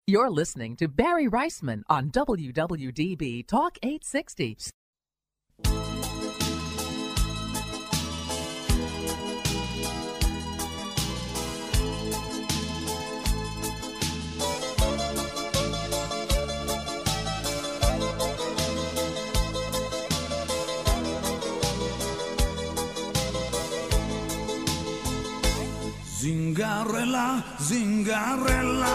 You're listening to Barry Reisman on WWDB Talk 860. Zingarella, Zingarella,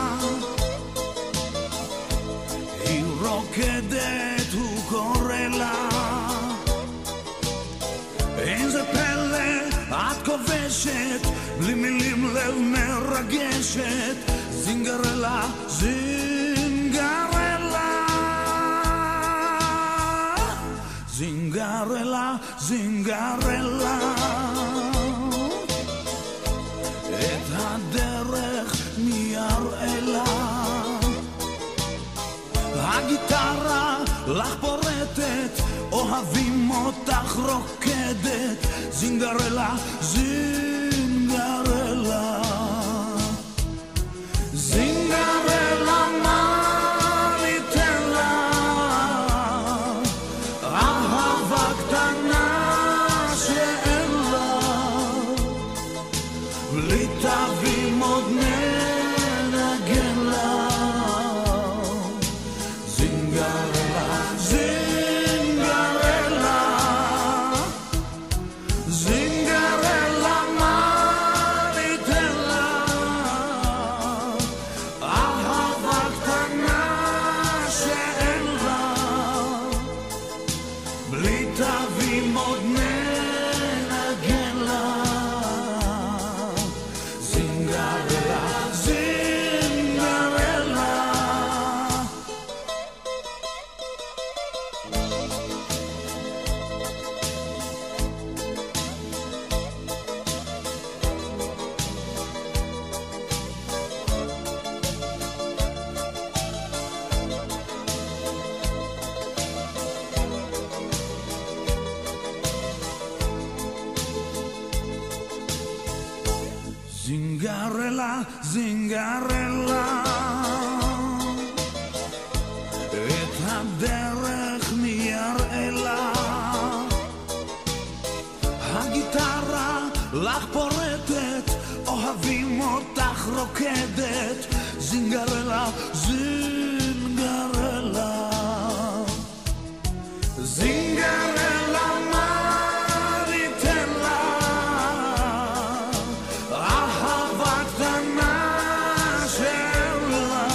היא רוקדת, הוא קורא לה, איזה פלא, את כובשת, בלי מילים לב מרגשת, זינגרלה, זינגרלה, זינגרלה, זינגרלה, את הדרך מיראלה, הגיטרה לך פורטת, אוהבים אותך רוקדת, זינגרלה, זינגרלה, זינגרלה, מה ניתן לה, אהבה קטנה שאין לה, בלי תווים עוד ננגן לה, זינגרלה, זינגרלה, זינגרלה, מה ניתן לה, אהבה קטנה שאין לה, בלי תווים עוד ננגן לה, זינגרלה, זינגרלה. זינגרלה, זינגרלה, את הדרך מיראלה, הגיטרה לך פורטת, אוהבים אותך רוקדת, זינגרלה, זינגרלה, זינגרלה, מה ניתן לה, אהבה קטנה שאין לה,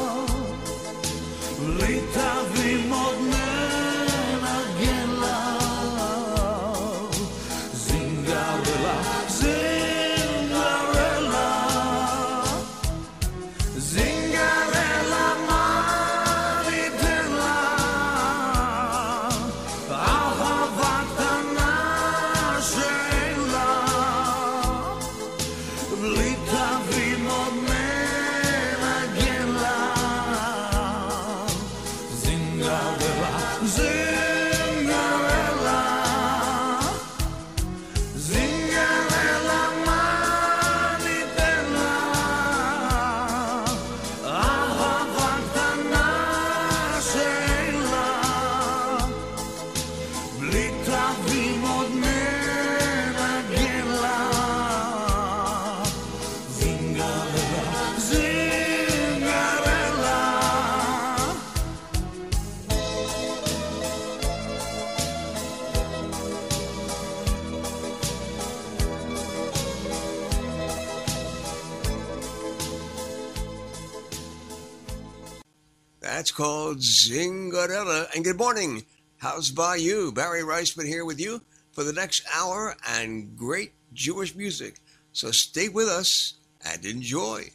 בלי תווים עוד ננגן לה, זינגרלה, זינגרלה, זינגרלה, מה ניתן לה, אהבה קטנה שאין לה, בלי תווים עוד ננגן לה, זינגרלה, זינגרלה, זינגרלה, מה ניתן לה, אהבה קטנה שאין לה, בלי תווים עוד ננגן לה, זינגרלה, זינגרלה. That's called Zingarella. And good morning. How's by you? Barry Reisman here with you for the next hour and great Jewish music. So stay with us and enjoy.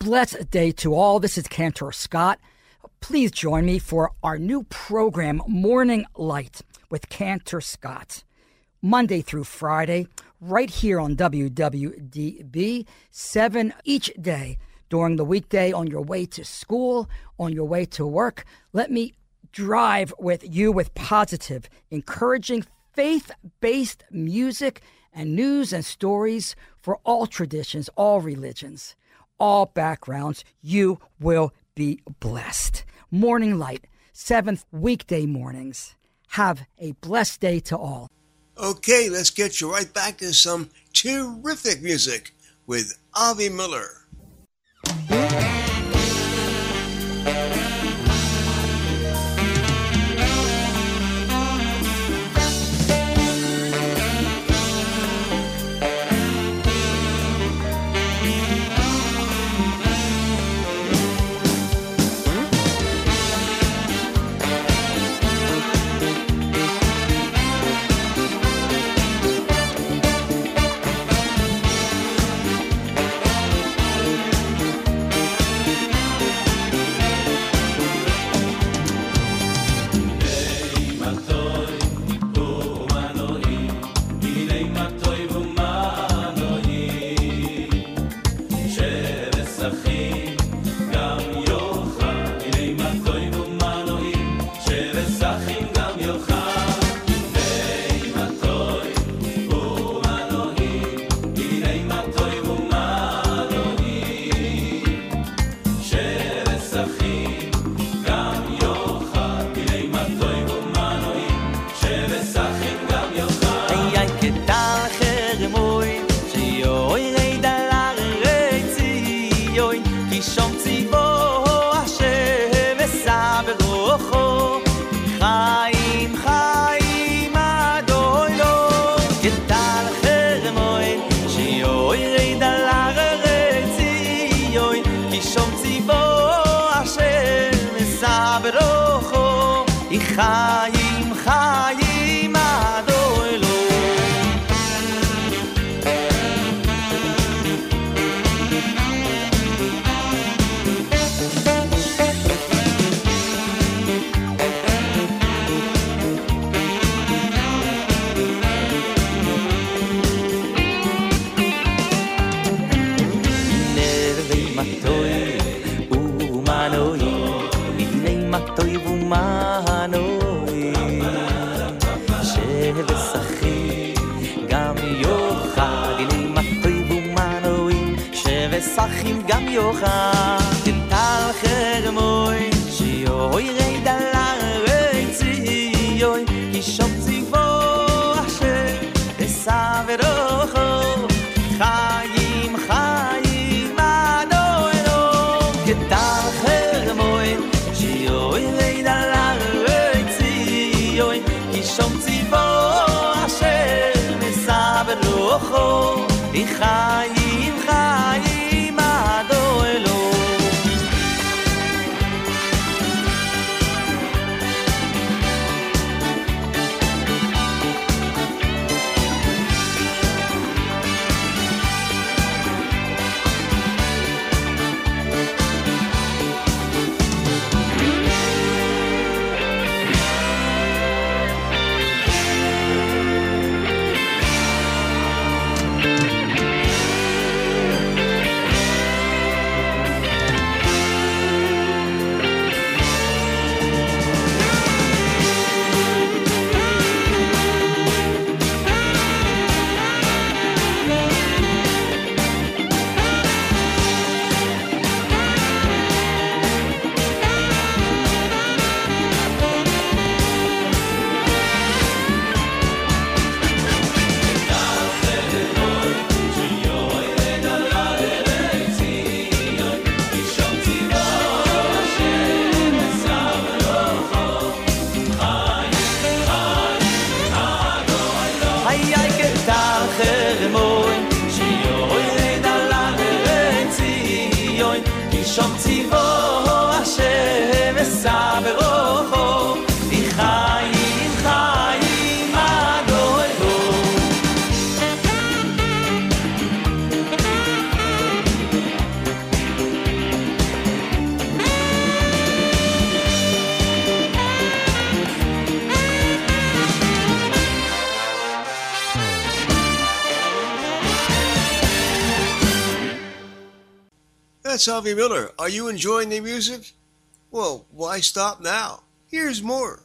blessed day to all. This is Cantor Scott. Please join me for our new program, Morning Light with Cantor Scott. Monday through Friday, right here on WWDB, 7 each day. During the weekday, on your way to school, on your way to work, let me drive with you with positive, encouraging, faith-based music and news and stories for all traditions, all religions, all backgrounds. You will be blessed. Morning Light, 7th weekday mornings. Have a blessed day to all. Okay, let's get you right back to some terrific music with Avi Miller. חיים חיים אדוילו נרבי מתוי ומנוי הנה מתוי ומנוי שבשחי גם יוחד הנה מתוי ומנוי שבשחים גם יוחד תנתל חרמוי שיוי רד על הרציוי כי שום ציבו אשר אסע ורוחו חיים חיים אדונו כתל חרמוי שיוי רד על הרציוי כי שום ציבו אשר אסע ורוחו חיים חיים אדונו that's Avi Miller. Are you enjoying the music? Well, why stop now? Here's more.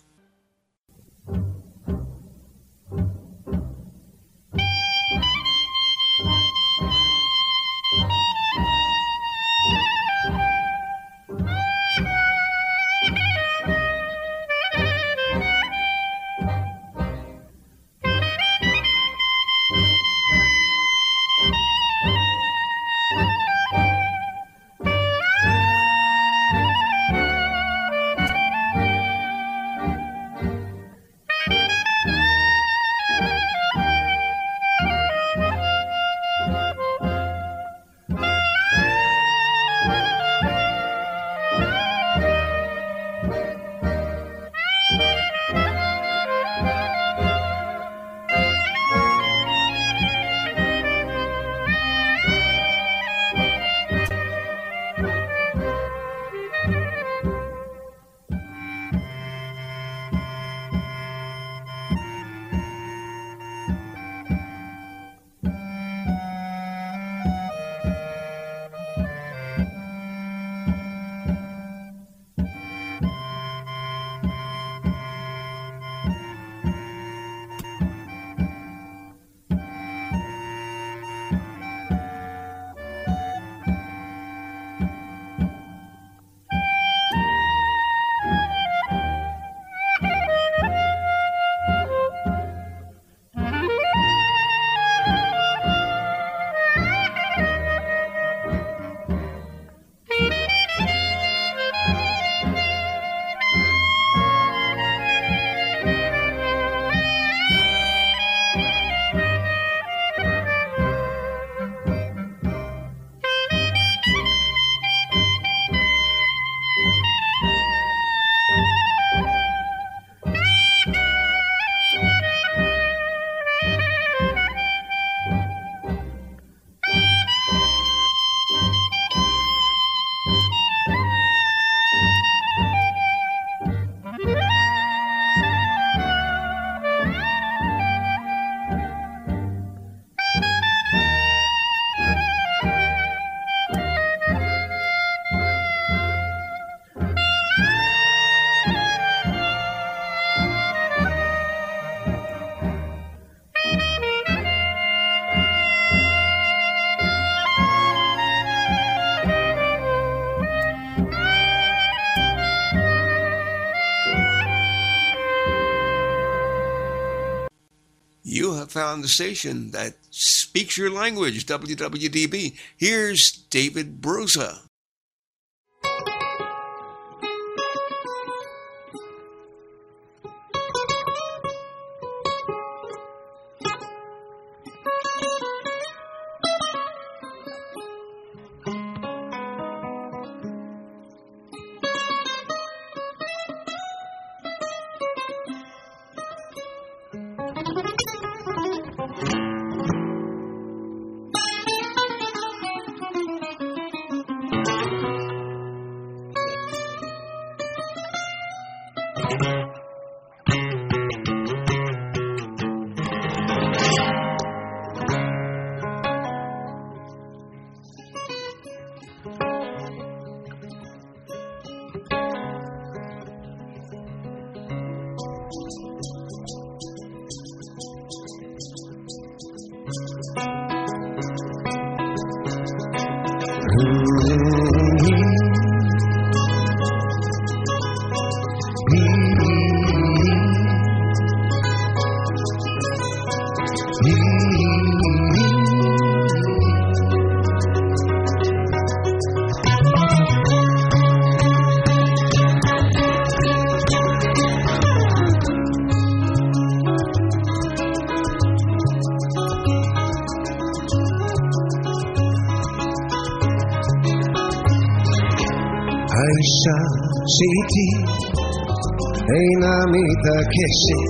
You have found the station that speaks your language, WWDB. Here's David Broza. האישה שאיתי אינה מתעקשת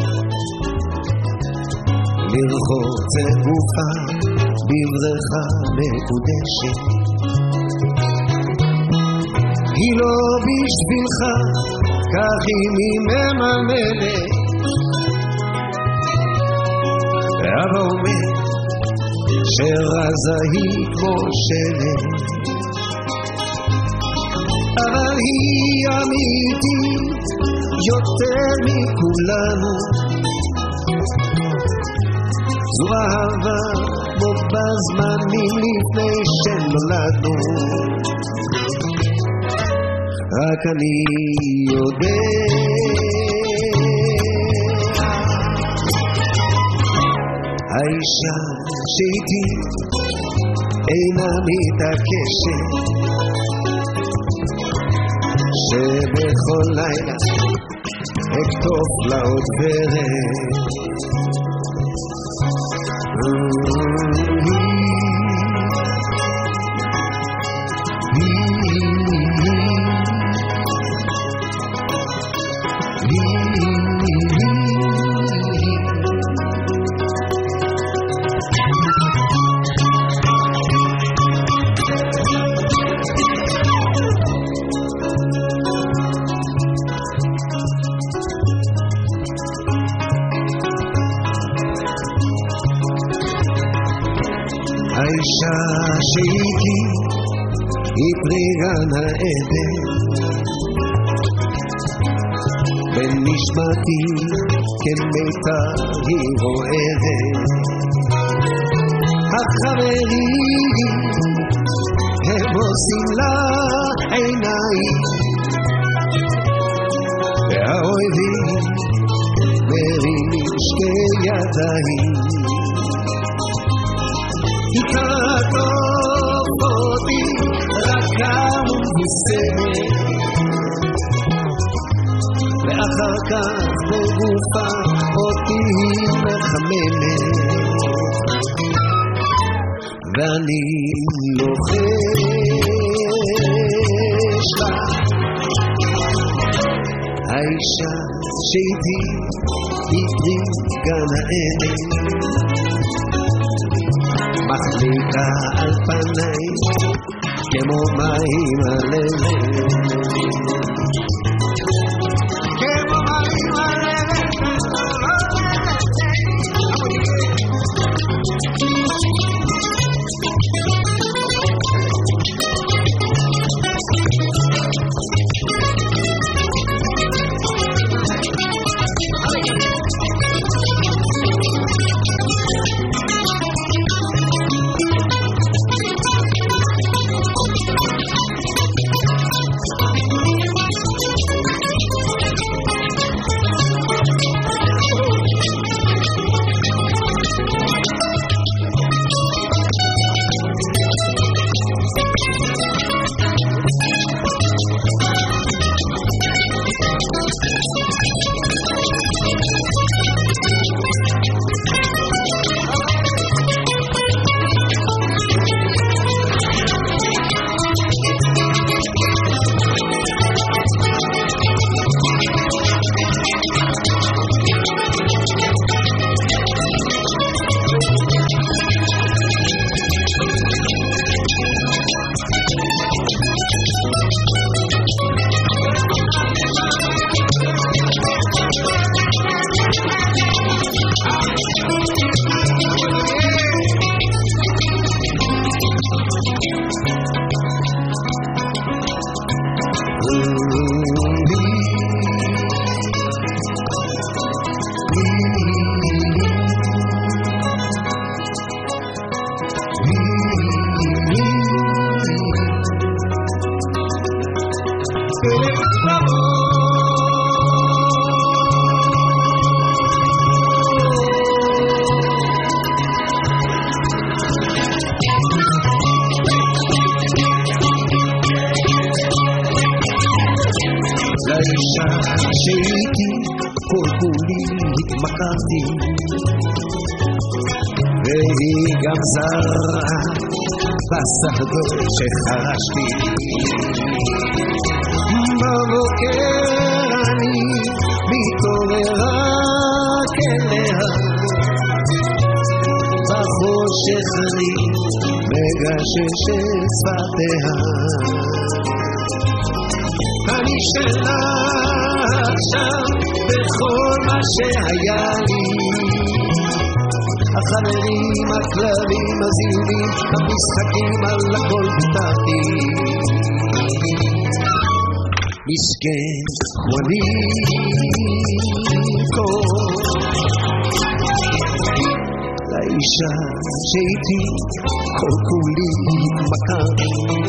לרחוץ את גופה בבריכה מקודשת. היא לא בשבילך, כך היא מממלת, ואבא אומר שרזה היא כמו שלג. אבל היא אמיתית יותר מכולנו. זו אהבה כמו בזמנים לפני שנולדנו. רק אני יודע האישה שאיתי אינה מתעקשת, שבכל לילה אכתוב לה עוד ורד. האישה שאיתי היא פרי גן העדן, בנשמתי כמיתר היא רועדת. החברים הם עושים לה עיניים, והאוהבים מרימים שתי ידיים. תעטוף אותי רכה ומבוסמת, ואחר כך בגופה אותי מחממת, ואני לוחש לה האישה שאיתי היא פרי גן העדן, מחליקה על פניי כמו מים על לב, כמו מים על שהייתי כל כולי התמכרתי, והיא גם זרה בסרדות שחרשתי. בבוקר אני מתעורר רק אליה, בחושך אני מגשש את שפתיה. אני שלה עכשיו בכל מה שהיה לי, החברים, הכלבים, הזיונים, המשחקים, על הכל ויתרתי. מסכן חואניטו, לאישה שהייתי כל כולי מתמכר,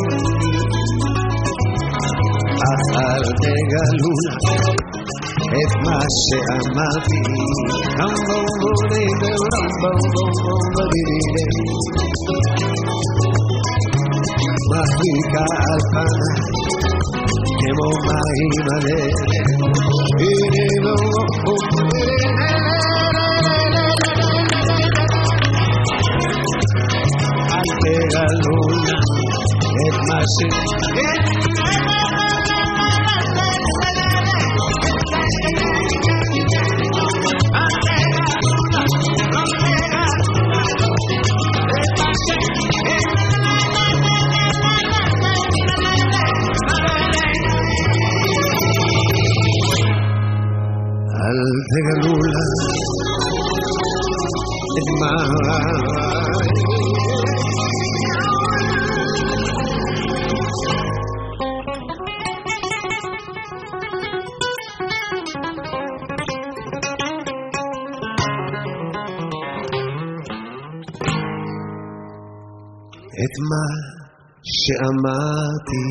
אך אל תגלו לה את מה שאמרתי. מחליקה על פניי כמו מים עליהם, אל תגלו לה את מה תגלו לה את מה את מה שאמרתי.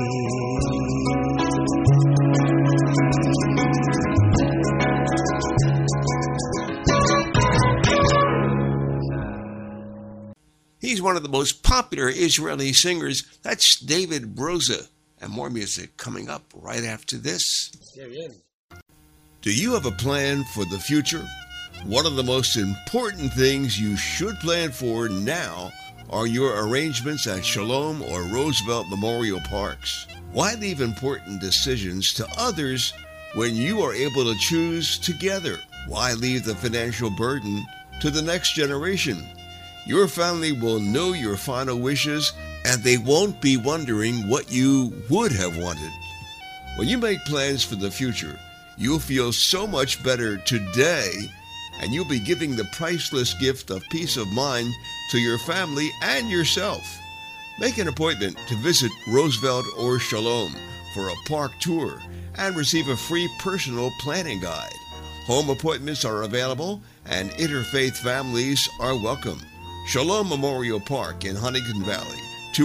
He's one of the most popular Israeli singers. That's David Broza. And more music coming up right after this. Do you have a plan for the future? One of the most important things you should plan for now are your arrangements at Shalom or Roosevelt Memorial Parks. Why leave important decisions to others when you are able to choose together? Why leave the financial burden to the next generation? Your family will know your final wishes, and they won't be wondering what you would have wanted. When you make plans for the future, you'll feel so much better today, and you'll be giving the priceless gift of peace of mind to your family and yourself. Make an appointment to visit Roosevelt or Shalom for a park tour and receive a free personal planning guide. Home appointments are available, and interfaith families are welcome. Shalom Memorial Park in Huntington Valley,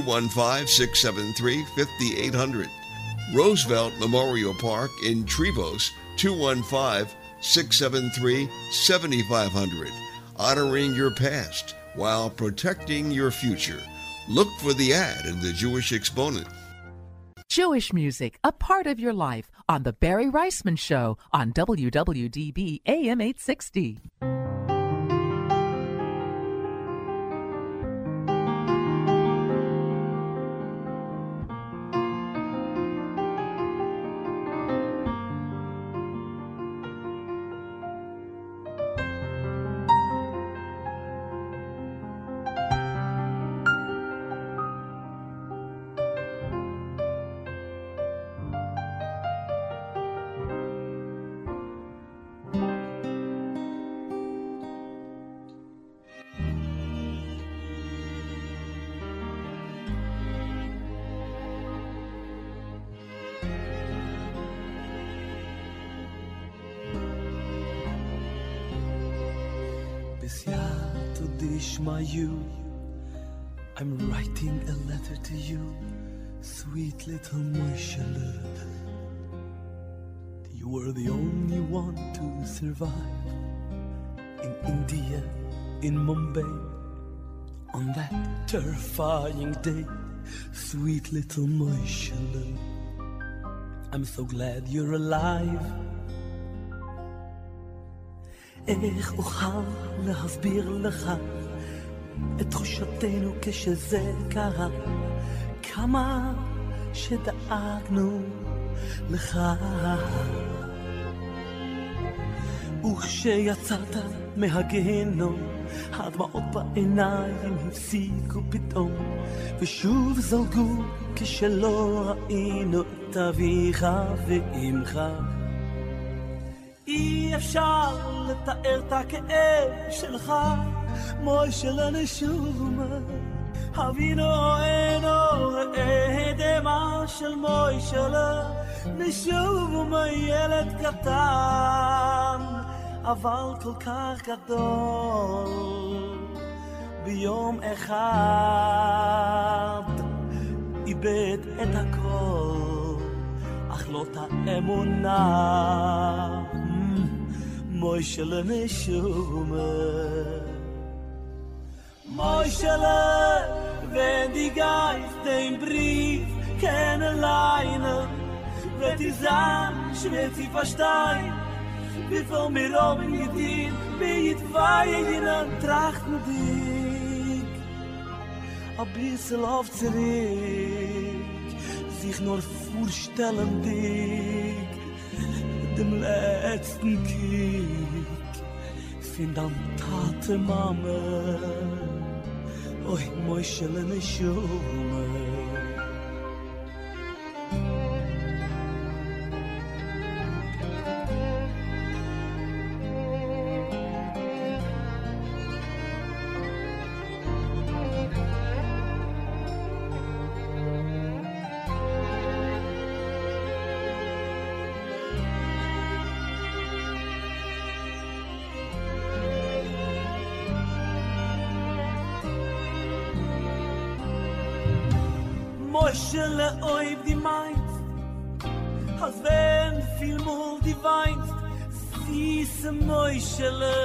215-673-5800. Roosevelt Memorial Park in Trevose, 215-673-7500. Honoring your past while protecting your future. Look for the ad in the Jewish Exponent. Jewish music, a part of your life, on The Barry Reisman Show on WWDB AM 860. I'm writing a letter to you, sweet little Moishele. You were the only one to survive in India, in Mumbai, on that terrifying day, sweet little Moishele. I'm so glad you're alive. איך אוכל להסביר לך את תחושתנו כשזה קרה, כמה שדאגנו לך. וכשיצאת מהגיהנום, הדמעות בעיניים הפסיקו פתאום, ושוב זלגו כשלא ראינו את אביך ואמך. אי אפשר לתאר את הכאב שלך, Moishele neshuma Havino eno edema shel Moishele neshuma ילד קטן אבל כל כך גדול ביום אחד איבד את הכל אך לא את האמונה Moishele neshuma Moishele wenn die Geist den Brief kennenlernen wird die Sahn schwer zu verstehen wie viel mir oben gedient wie ich weihen und trachten dich ein bisschen auf zurück sich nur vorstellen dich dem letzten Kick find an Tate Mama oi Moishele neshuma Moishele oib die meinst als wenn viel mol die weinst süße Moishele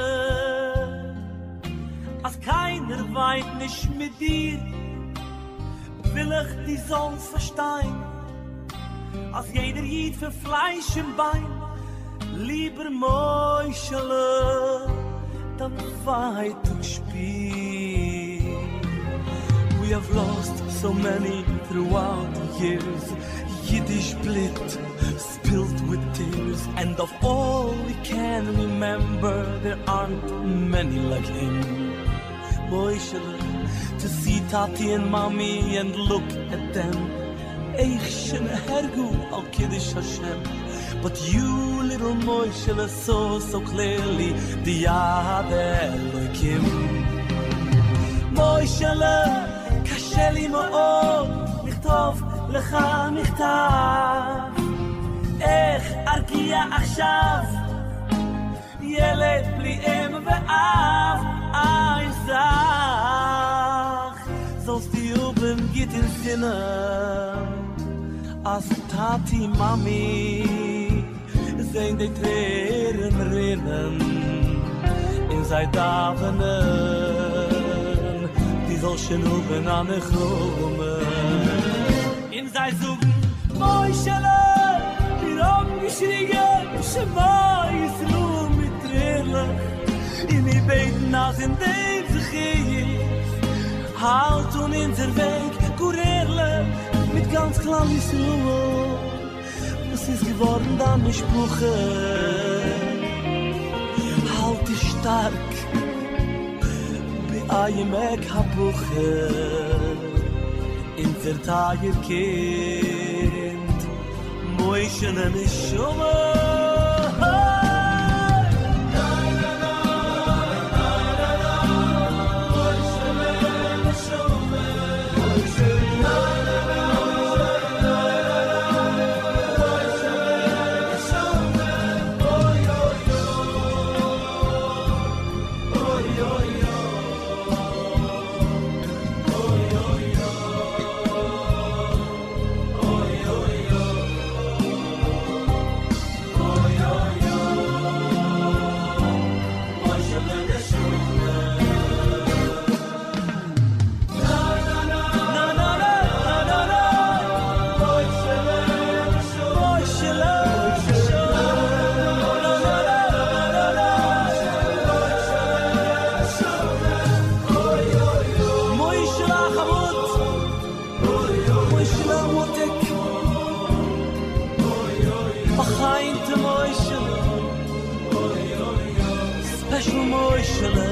als keiner weint nicht mit dir will ich die Sonne verstehen als jeder Jid für Fleisch im Bein lieber Moishele dann weit und spiel we have lost so many throughout the years Yiddish split spilled with tears and of all we can remember there aren't many like him Moishele to see Tati and Mommy and look at them Eich shene hergu al Kiddush Hashem but you little Moishele saw so clearly the Yad Elohim Moishele קשה לי מאוד לכתוב לך מכתב איך ארגיע עכשיו ילד בלי אם ואב איזך sollst die oben geht in Sinne als Tati Mami sehen die Tränen rinnen in sei Davenen soll schon oben an der Chrome in sei Suchen Moishele wir haben geschrien Shema Yisroel mit Tränen in die Beten nach in dem sich halt und in der Weg Kurele mit ganz klar Yisroel was ist geworden dann die Sprüche halt dich stark Ayemek hapuche in vertager kind Moishele neshuma Special Moishele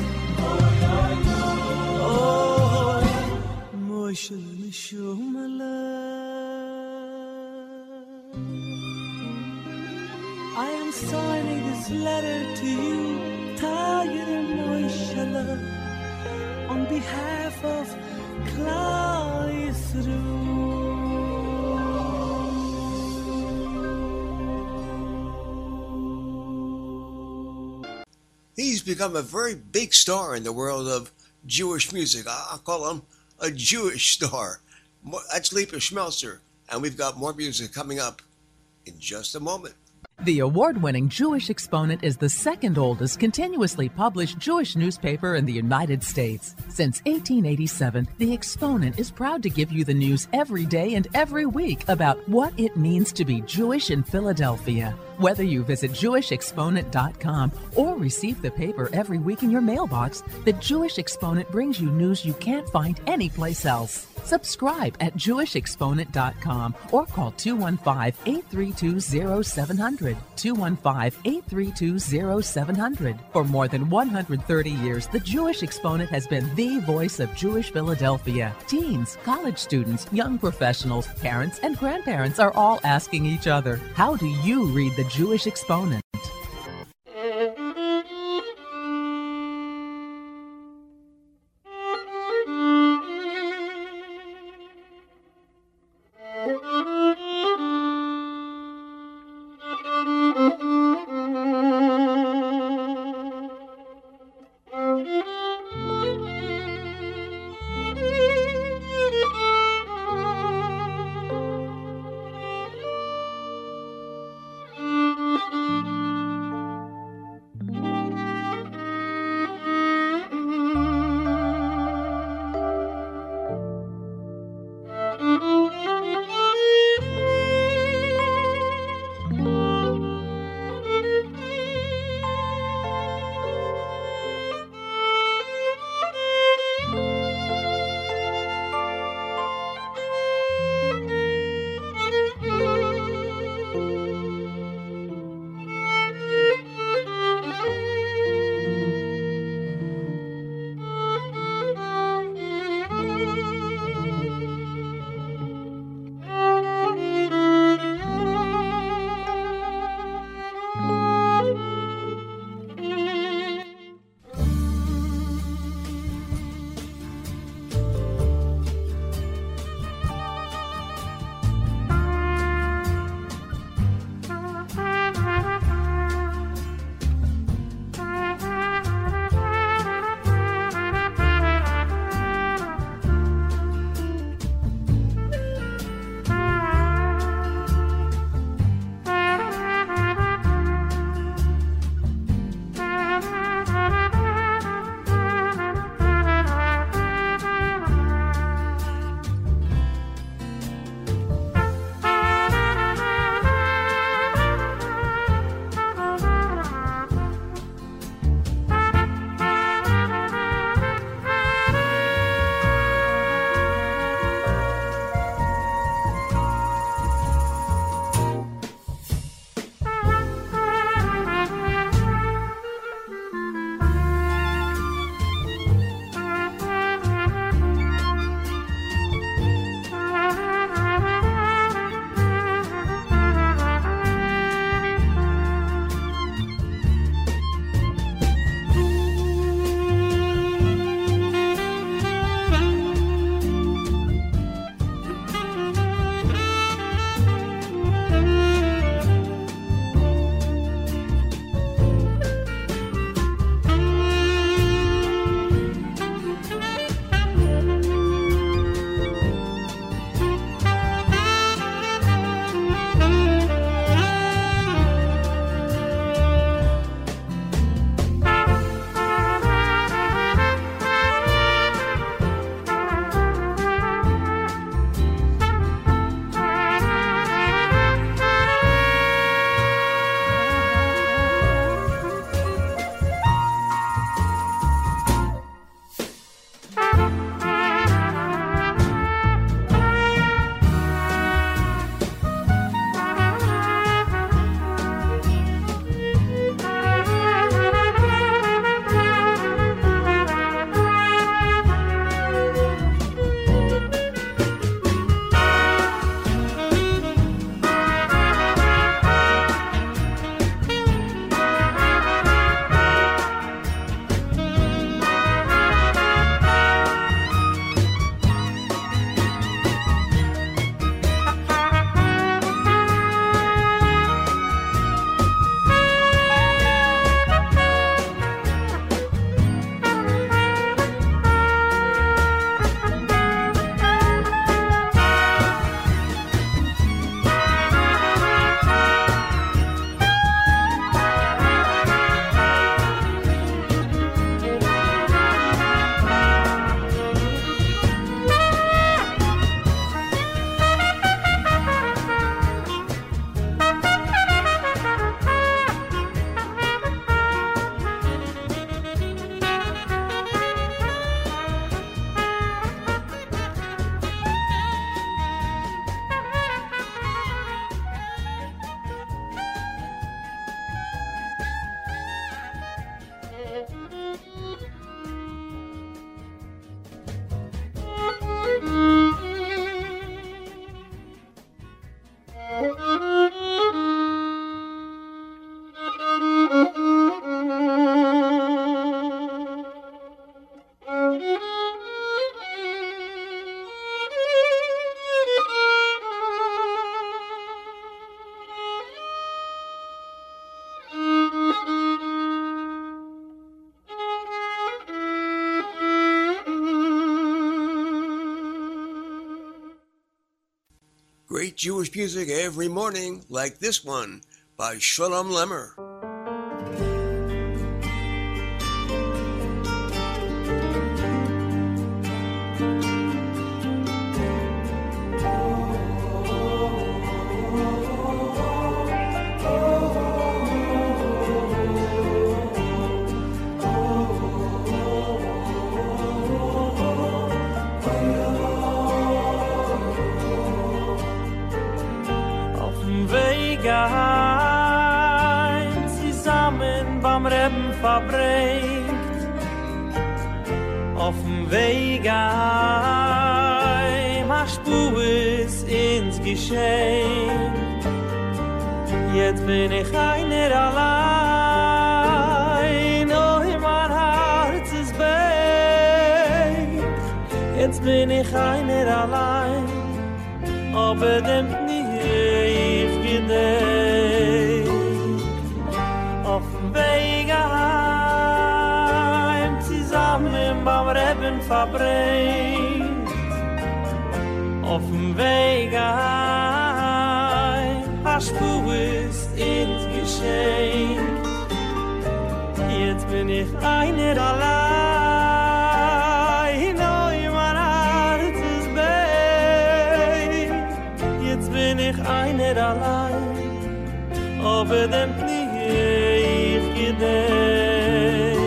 Moishele neshumele I am signing this letter to you Tired Moishele on behalf of Klal Yisrael. He's become a very big star in the world of Jewish music. I'll call him a Jewish star. That's Liepa Schmelzer, and we've got more music coming up in just a moment. The award-winning Jewish Exponent is the second oldest continuously published Jewish newspaper in the United States. Since 1887, the Exponent is proud to give you the news every day and every week about what it means to be Jewish in Philadelphia. Whether you visit JewishExponent.com or receive the paper every week in your mailbox, the Jewish Exponent brings you news you can't find anyplace else. Subscribe at JewishExponent.com or call 215-832-0700, 215-832-0700. For more than 130 years, the Jewish Exponent has been the voice of Jewish Philadelphia. Teens, college students, young professionals, parents, and grandparents are all asking each other, how do you read the Jewish Exponent? great Jewish music every morning, like this one by Shalom Lemmer. Verbringt auf dem Weg heim, hast du es ins Geschenk. Jetzt bin ich einer allein, oh, mein Herz ist beigt. Jetzt bin ich einer allein, aber dem nie ich gedenk. Auf dem Weg heim, zusammen beim Reben verbringt. Auf dem Weg heim, hast du es ins Geschenk. Jetzt bin ich einer allein, oh, mein Herz ist beigt. Jetzt bin ich einer allein, aber dem nie ich gedenk.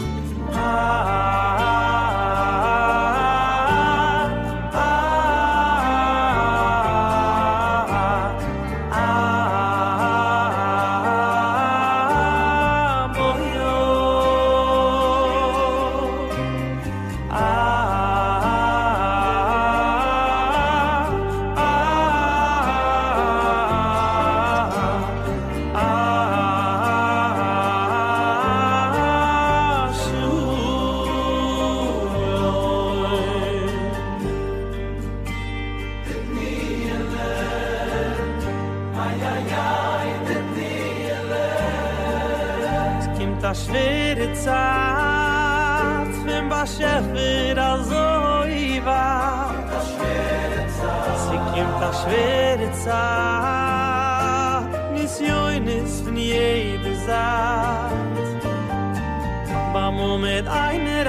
schwere Zeit, Missiones von jeder Seite. Bamo mit einer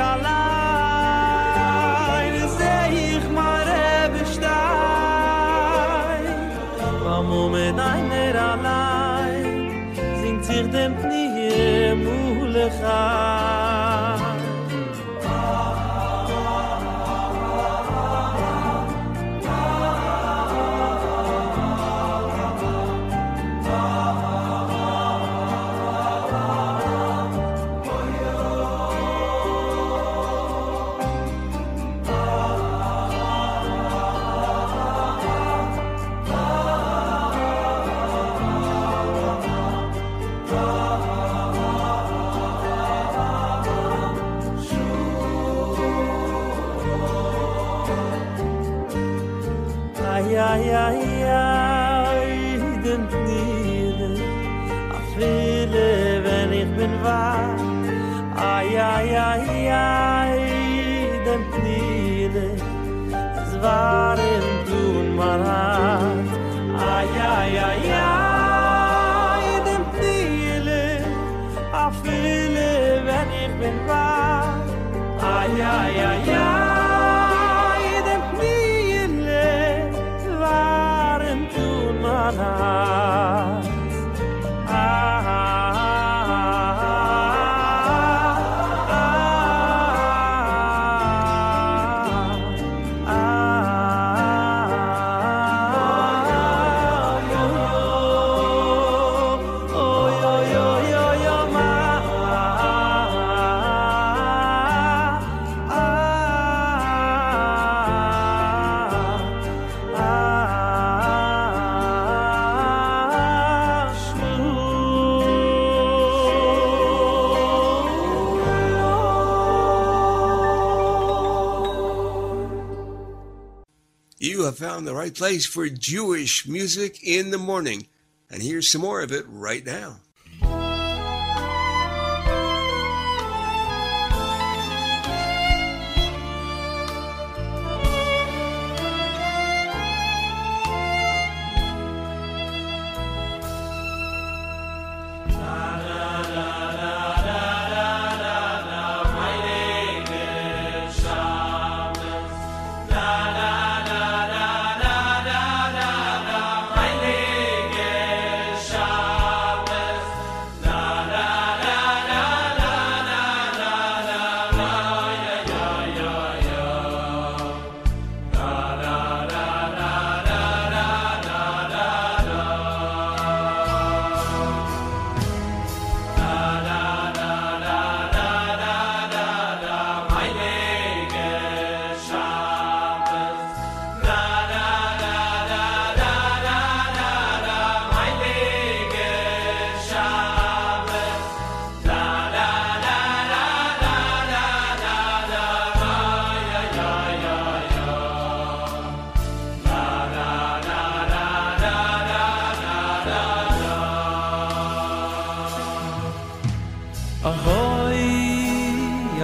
allein, seh ich mal Rebestein. Bamo mit einer allein, singt sich dem Knie Mulechai. Den Kniele, a viele, wenn ich bin wach. Den Kniele, es waren du und mein Herz. Den Kniele, a viele, wenn ich bin wach. Den Kniele, waren du und mein Herz. You have found the right place for Jewish music in the morning. And here's some more of it right now.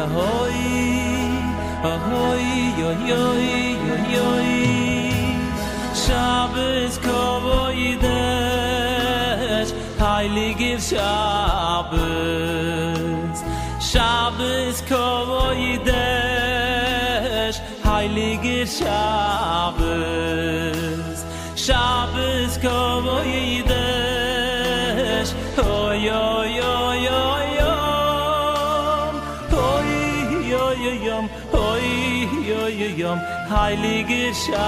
ahoy ahoy yo yo yo yo Shabbos kovoidesh heilige Shabbos Shabbos kovoidesh heilige Shabbos Shabbos kovoidesh oy oy oy oy Yom heilige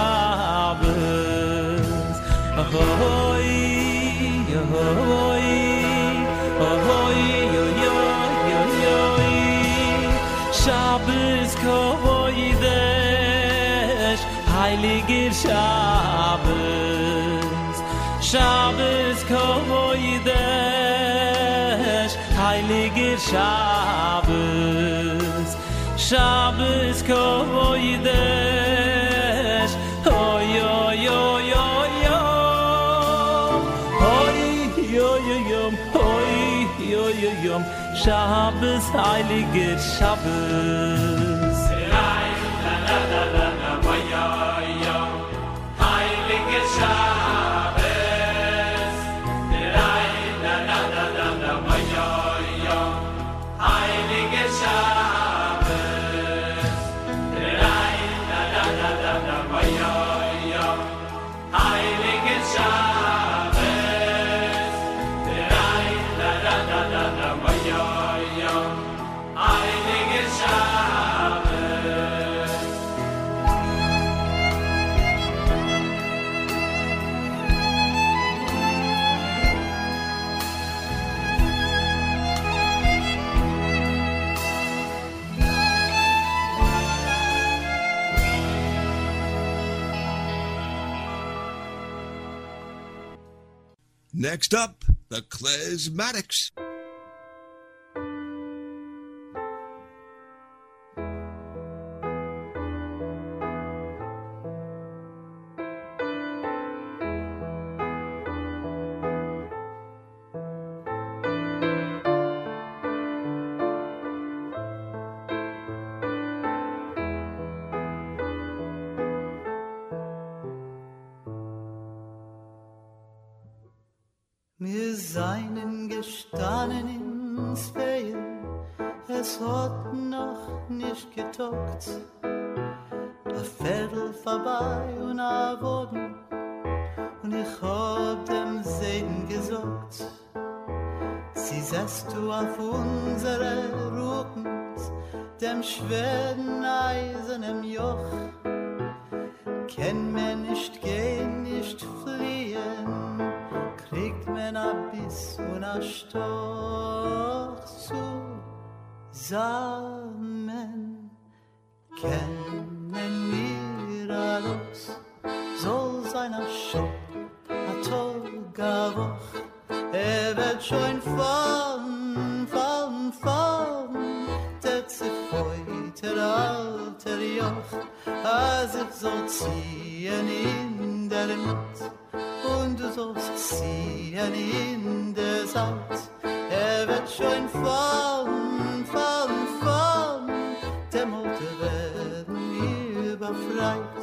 Shabbos ahoy ahoy ahoy yo yo yo yo Shabbos kovoidesh heilige Shabbos Shabbos kovoidesh heilige Shabbos Shabbos kovoidesh oy oy oy oy oy oy oy oy Shabbos heilige Shabbos heilige Shabbos heilige Shabbos Next up, the Klezmatics. Wir seien gestanden ins Feier, es hat noch nicht getockt. A Viertel vorbei und a Woden, und ich hab dem Segen gesagt. Sie setzt du auf unsere Rücken, dem schweren eisernen Joch. Kenn mir nicht gehen, nicht fliehen, kriegt man a Biss und a Stoch zusammen. Kennen wir alles, soll sein a Schock, a Tag, a Woch. Wird schon fallen, fallen, fallen, der zerfeute alte Joch. Als ich soll ziehen in der Mitte, und du sollst ziehen in der Salz. Wird schon fallen, fallen, fallen, der Mutter werden wir befreit.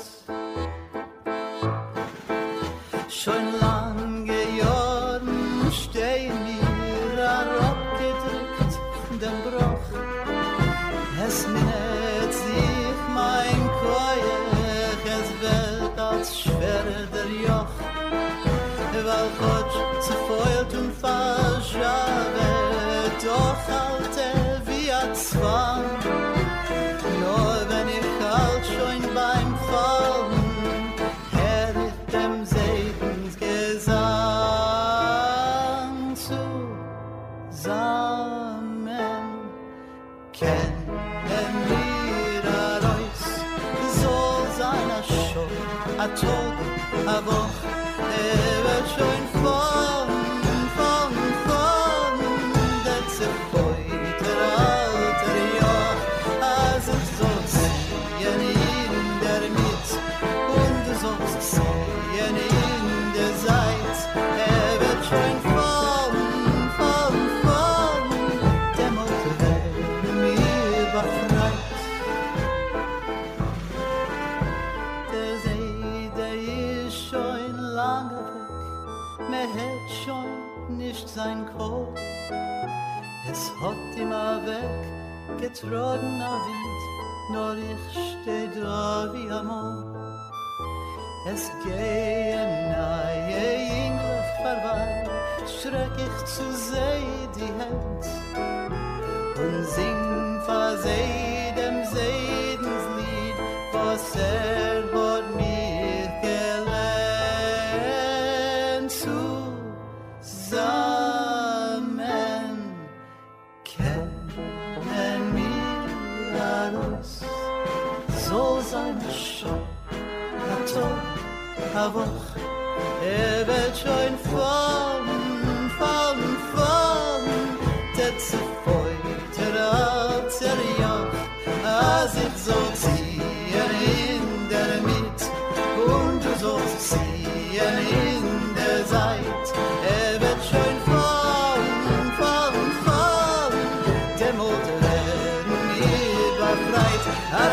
Schon lange Jahren stehen wir abgedrückt, den Bruch. Es minnet sich mein Koech, es wird als schwerer der Joch. Weil Gott zerfeuert und verschabt, doch halt wie ein Zwang. Nur wenn ich halt schon beim Fallen, hör ich dem Segensgesang zusammen. Kennen wir Reus, soll sein a Schock, a Tag, a Woch. Wird schon fallen, fallen, fallen, der zerfeute alte Joch. Als ich soll ziehen in der Mitte, und du sollst ziehen in der Seite. Wird schon fallen, fallen, fallen, der Mutter werden wir befreit. Tor. Es hat immer weg getragen a Wind, nur ich steh da wie am Moor. Es gehen neue Jünglich vorbei, schreck ich zu seh die Hand und sing vor seh dem Seidenslied, was hat mir gelernt. Zusammen kennen wir alles, so sein schon a Tag, a Woch, wird schon fallen, fallen, fallen, das Feuer als Joch, als ich so ziehen in der Mitte und du sollst ziehen in der Seite, wird schon fallen, fallen, fallen, der Motor werden wir befreit.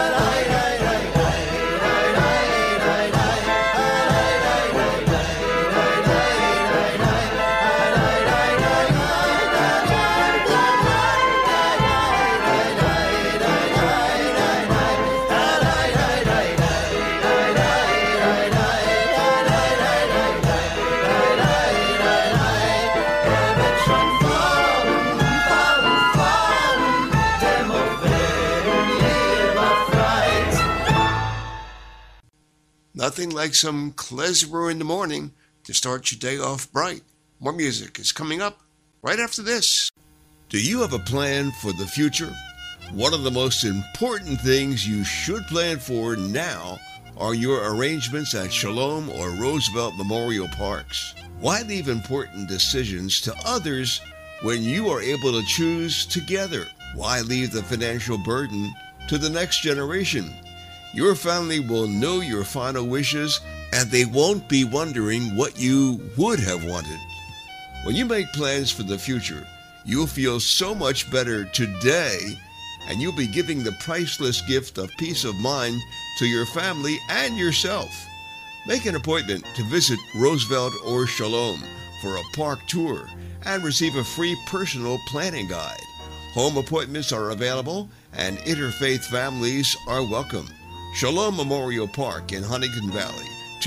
Nothing like some klezmer in the morning to start your day off bright. More music is coming up right after this. Do you have a plan for the future? One of the most important things you should plan for now are your arrangements at Shalom or Roosevelt Memorial Parks. Why leave important decisions to others when you are able to choose together? Why leave the financial burden to the next generation? Your family will know your final wishes, and they won't be wondering what you would have wanted. When you make plans for the future, you'll feel so much better today, and you'll be giving the priceless gift of peace of mind to your family and yourself. Make an appointment to visit Roosevelt or Shalom for a park tour and receive a free personal planning guide. Home appointments are available, and interfaith families are welcome. Shalom Memorial Park in Huntington Valley,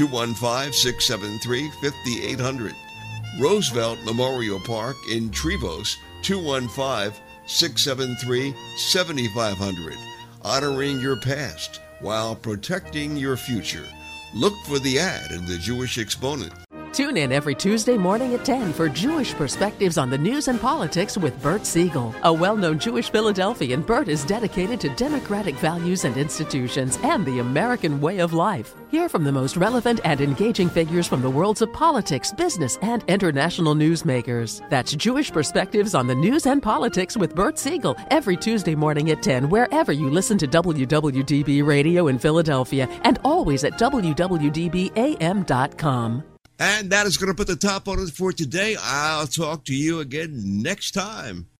215-673-5800. Roosevelt Memorial Park in Trevose, 215-673-7500. Honoring your past while protecting your future. Look for the ad in the Jewish Exponent. Tune in every Tuesday morning at 10 for Jewish Perspectives on the News and Politics with Bert Siegel. A well-known Jewish Philadelphian, Bert is dedicated to democratic values and institutions and the American way of life. Hear from the most relevant and engaging figures from the worlds of politics, business, and international newsmakers. That's Jewish Perspectives on the News and Politics with Bert Siegel every Tuesday morning at 10, wherever you listen to WWDB Radio in Philadelphia, and always at WWDBAM.com. And that is going to put the top on it for today. I'll talk to you again next time.